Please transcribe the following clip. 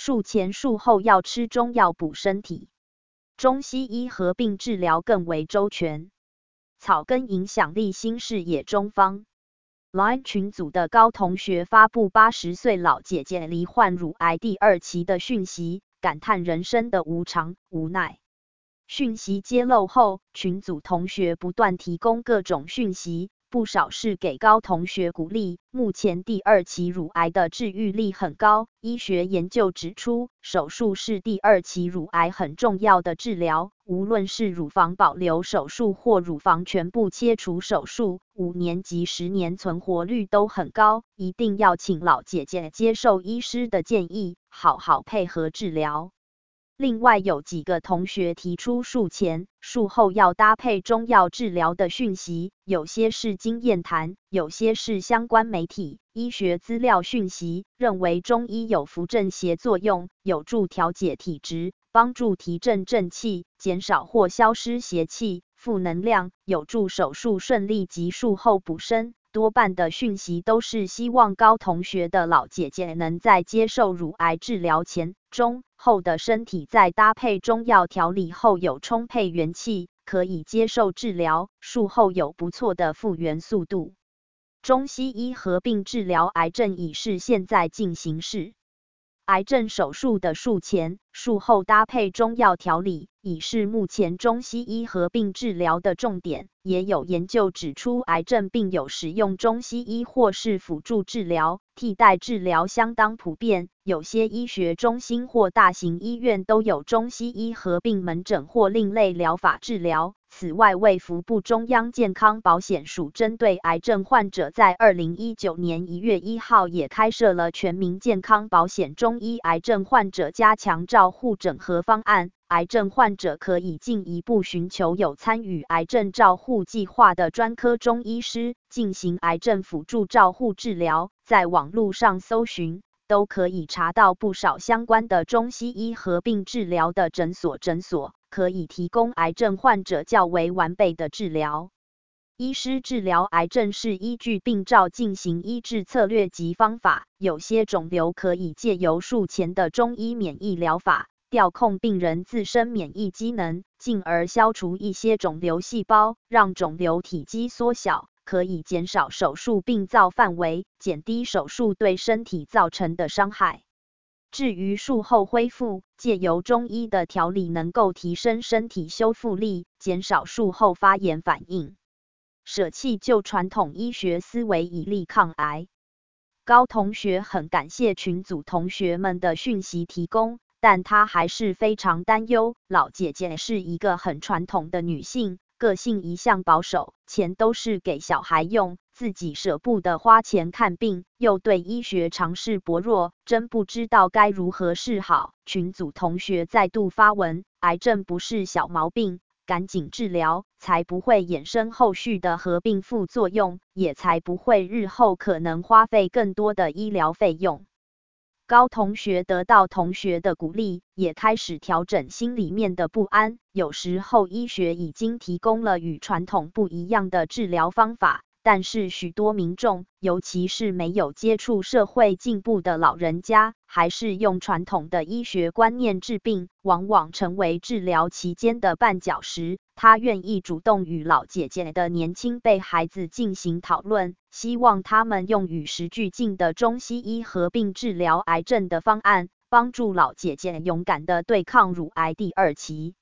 术前术后要吃中药补身体，中西医合并治疗更为周全。草根影响力新视野中方 Line 群组的高同学发布80岁老姐姐罹患乳癌第2期的讯息，感叹人生的无常无奈。讯息揭露后，群组同学不断提供各种讯息，不少是给高同学鼓励。目前第2期乳癌的治愈率很高，医学研究指出，手术是第2期乳癌很重要的治疗，无论是乳房保留手术或乳房全部切除手术，5年及10年存活率都很高，一定要请老姐姐接受医师的建议，好好配合治疗。另外有几个同学提出术前、术后要搭配中药治疗的讯息，有些是经验谈，有些是相关媒体、医学资料讯息，认为中医有扶正邪作用，有助调节体质，帮助提振正气，减少或消失邪气、负能量，有助手术顺利及术后补身。多半的讯息都是希望高同学的老姐姐能在接受乳癌治疗前、中、后的身体在搭配中药调理后有充沛元气，可以接受治疗，术后有不错的复原速度。中西医合并治疗癌症已是现在进行式。癌症手术的术前、术后搭配中药调理，已是目前中西医合并治疗的重点。也有研究指出，癌症病友使用中西医或是辅助治疗、替代治疗相当普遍。有些医学中心或大型医院都有中西医合并门诊或另类疗法治疗。此外，卫福部中央健康保险署针对癌症患者在2019年1月1号也开设了全民健康保险中医癌症患者加强照护整合方案，癌症患者可以进一步寻求有参与癌症照护计划的专科中医师进行癌症辅助照护治疗。在网络上搜寻，都可以查到不少相关的中西医合并治疗的诊所，可以提供癌症患者较为完备的治疗。医师治疗癌症是依据病灶进行医治策略及方法，有些肿瘤可以借由术前的中医免疫疗法，调控病人自身免疫机能，进而消除一些肿瘤细胞，让肿瘤体积缩小，可以减少手术病灶范围，减低手术对身体造成的伤害。至于术后恢复，借由中医的调理能够提升身体修复力，减少术后发炎反应。舍弃旧传统医学思维，以力抗癌。高同学很感谢群组同学们的讯息提供，但他还是非常担忧。老姐姐是一个很传统的女性，个性一向保守，钱都是给小孩用，自己舍不得花钱看病，又对医学常识薄弱，真不知道该如何是好。群组同学再度发文，癌症不是小毛病，赶紧治疗，才不会衍生后续的合并副作用，也才不会日后可能花费更多的医疗费用。高同学得到同学的鼓励，也开始调整心里面的不安。有时候医学已经提供了与传统不一样的治疗方法，但是许多民众，尤其是没有接触社会进步的老人家，还是用传统的医学观念治病，往往成为治疗期间的绊脚石。他愿意主动与老姐姐的年轻辈孩子进行讨论，希望他们用与时俱进的中西医合并治疗癌症的方案，帮助老姐姐勇敢地对抗乳癌第2期。